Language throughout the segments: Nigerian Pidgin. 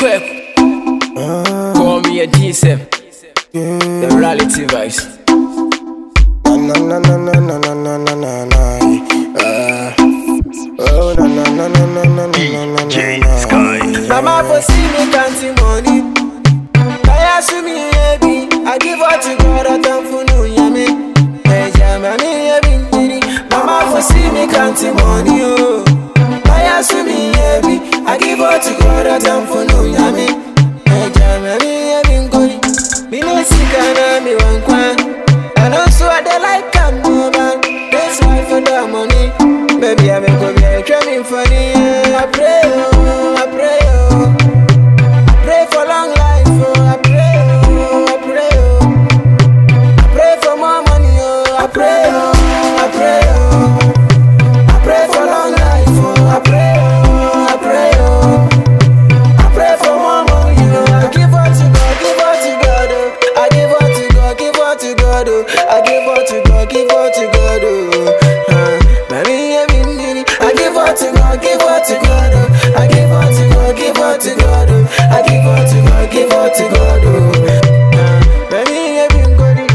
quick. Call me a DSM. The reality vice. Oh na na na na na na na na na na. Oh na na na na na na na na na. Mama for see me counting money. I ask me baby, I give her to God a time for no yummy. Hey Jamani baby, Mama for see me counting money. Oh, I ask me baby, I give her to God a time for no yummy. Hey Jamani baby, me no sick and me one kwan. And also I dey like come over. That's why for the money, baby I make go be a dreaming funny. I pray, oh, I pray, oh, I pray for long life, oh, I pray, oh, I pray, oh, I pray for more money, oh, I pray, oh, I pray, oh, I pray for long life, oh, I pray, oh, I pray, oh, I pray for more money, oh, I give her to God, give her to God, oh, I give her to God, give her to God, oh, I give her to God, give her to God, oh, Mary, I give her to God, give her to God, oh, I give her to God, give her to God, oh, I give her to God, give her to God, oh, Mary, everybody,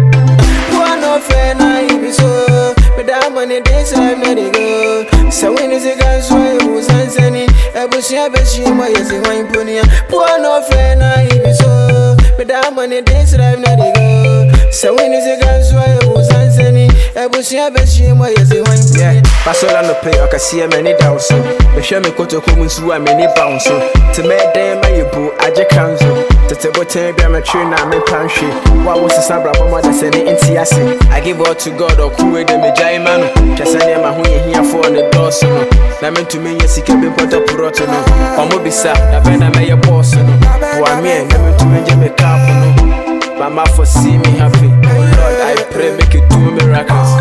one of friend I be so, but that money this time let it go. So when is it guys why you was answering? I was here, but she was in my pony. One of friend I be so, but that money this time let it go. So when is it guys why you was answering? I was here, but she was in my pony. Yeah, Pasola no pay, I can see a many down so. The show me go to come and sue a many bounce so. To make them my boo, I just cancel. To tell what time I'm a train, I'm a pantry. What was the Sabra mother sending in Tiasi? I give all to God or cool with them a giant man. Just send him a who here for the door so. Now meant to me, yes, he can be put up rotten. Or Mobisa, the Vena may a boss. Who I mean, never to me, Jimmy Carp. Mama for see me happy. Lord, I pray, make it do miracles.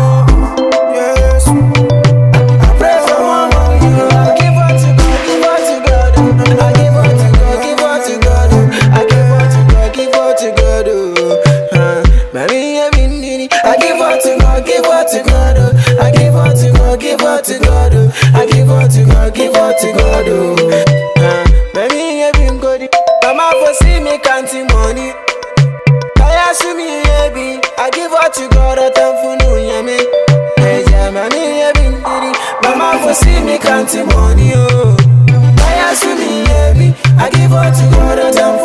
Yes. I pray for more money, I give her to God, give her to God, oh. I give her to God, give her to God, oh. I give her to God, give her to God, oh. Mary, I give her to God, give her to God, oh. I give her to God, give her to God, oh. I give her to God, give her to God, oh. Mary, everybody, Mama for see me counting money. I ask me, baby, I give her to God a time for no yummy. Hey, Jamani, baby, Mama for see me counting money, oh. I ask me, baby, I give her to God a time